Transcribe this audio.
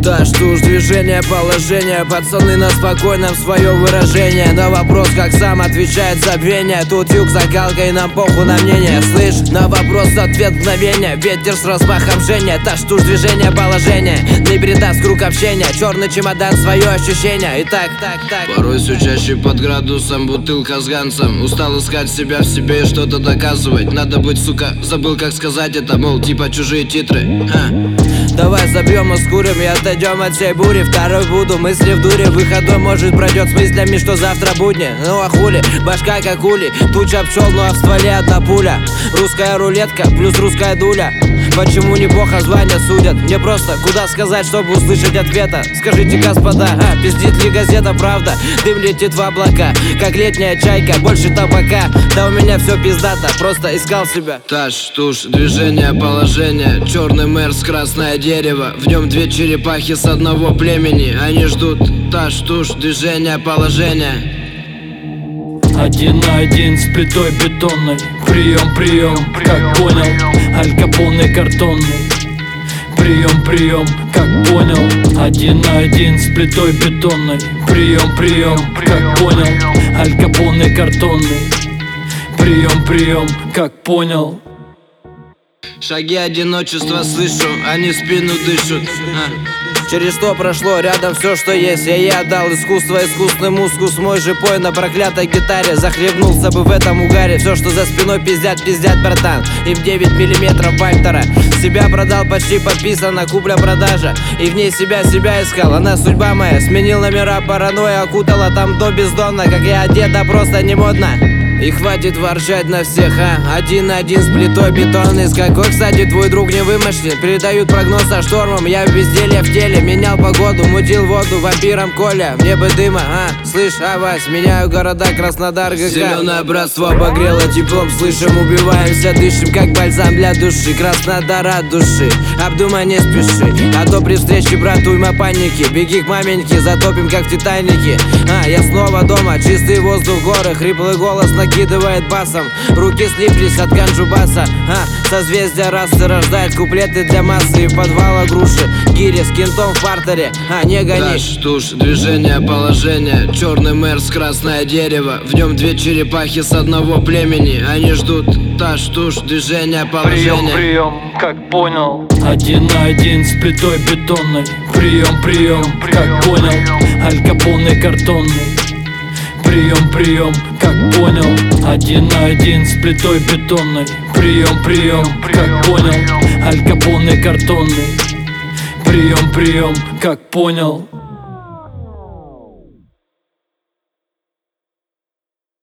Да что ж, движение, положение, пацаны на спокойном свое выражение. На вопрос, как сам отвечает забвение. Тут юг закалкой, нам похуй на мнение. Слышь, на вопрос ответ мгновение. Ветер с размахом жжения. Да что ж, движение, положение, не передаст круг общения. Черный чемодан, свое ощущение. Итак, порой все чаще под градусом, бутылка с ганцем. Устал искать себя в себе и что-то доказывать. Надо быть, сука, забыл как сказать это, мол, типа чужие титры. Давай забьем и скурим и отойдем от всей бури. Второй буду, мысли в дуре, выходной может пройдет с мыслями, что завтра будни. Ну а хули, башка как ули, туча пчел, ну а в стволе одна пуля. Русская рулетка плюс русская дуля. Почему не бог, а звания судят? Мне просто куда сказать, чтобы услышать ответа? Скажите, господа, пиздит ли газета правда? Дым летит в облака, как летняя чайка, больше табака. Да у меня все пиздато, просто искал себя. Таш-туш, движение, положение. Черный Мерс, красное дерево. В нем две черепахи с одного племени. Они ждут. Таш-туш, движение, положение. Один на один с плитой бетонной. Прием, прием, как понял. Аль Капоне картонный. Прием, прием, как понял. Один на один с плитой бетонной. Прием, прием, как понял. Аль Капоне картонный. Прием, прием, как понял. Шаги одиночества слышу, они спину дышат. Через что прошло, рядом все, что есть. Я отдал искусство, искусный мускус. Мой же пой на проклятой гитаре. Захлебнулся бы в этом угаре. Все, что за спиной пиздят, пиздят, братан. Им 9 миллиметров Вальтера. Себя продал, почти подписана купля-продажа. И в ней себя искал, она судьба моя. Сменил номера, паранойя окутала там до бездонно. Как я одет, да просто не модно. И хватит ворчать на всех, один на один с плитой бетонной. С какой, кстати, твой друг не вымышлен. Передают прогноз со штормом, я в безделье в теле. Менял погоду, мутил воду вампиром Коля. Мне бы дыма, слышь, Вась, меняю города, Краснодар, ГК. Зеленое братство обогрело теплом, слышим, убиваемся, дышим, как бальзам для души. Краснодар от души, обдумай, не спеши. А то при встрече, брат, уйма паники. Беги к маменьке, затопим, как в Титанике. Я снова дома, чистый воздух, горы, хриплый голос накидывает басом. Руки слиплись от ганджубаса. Созвездие расы рождает куплеты для массы. И подвала груши, гири с кентом в партере. Не гони. Таш-туш, движение, положение. Черный Мерс, красное дерево. В нем две черепахи с одного племени. Они ждут. Таш-туш, движение, положение. Прием, прием, как понял. Один на один с плитой бетонной. Прием, прием, как понял. Аль Капоне картонный. Прием, прием, как понял. Один на один с плитой бетонной. Прием, прием, как понял. Аль Капоне картонный. Прием, прием, как понял.